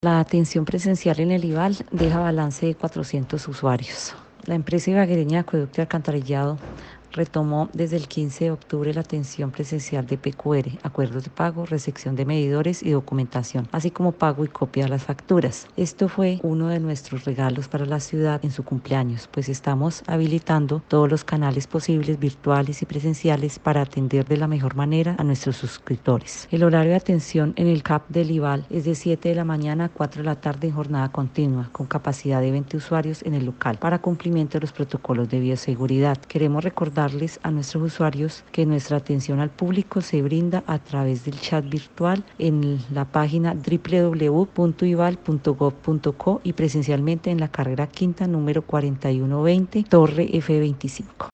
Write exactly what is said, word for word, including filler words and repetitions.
La atención presencial en el IVAL deja balance de cuatrocientos usuarios. La empresa ibaguereña de acueducto y alcantarillado retomó desde el quince de octubre la atención presencial de P Q R, acuerdos de pago, recepción de medidores y documentación, así como pago y copia de las facturas. Esto fue uno de nuestros regalos para la ciudad en su cumpleaños, pues estamos habilitando todos los canales posibles, virtuales y presenciales, para atender de la mejor manera a nuestros suscriptores. El horario de atención en el C A P del IVAL es de siete de la mañana a cuatro de la tarde en jornada continua, con capacidad de veinte usuarios en el local, para cumplimiento de los protocolos de bioseguridad. Queremos recordar a nuestros usuarios que nuestra atención al público se brinda a través del chat virtual en la página doble u doble u doble u punto ival punto gob punto co y presencialmente en la carrera quinta número cuarenta y uno veinte, Torre F veinticinco.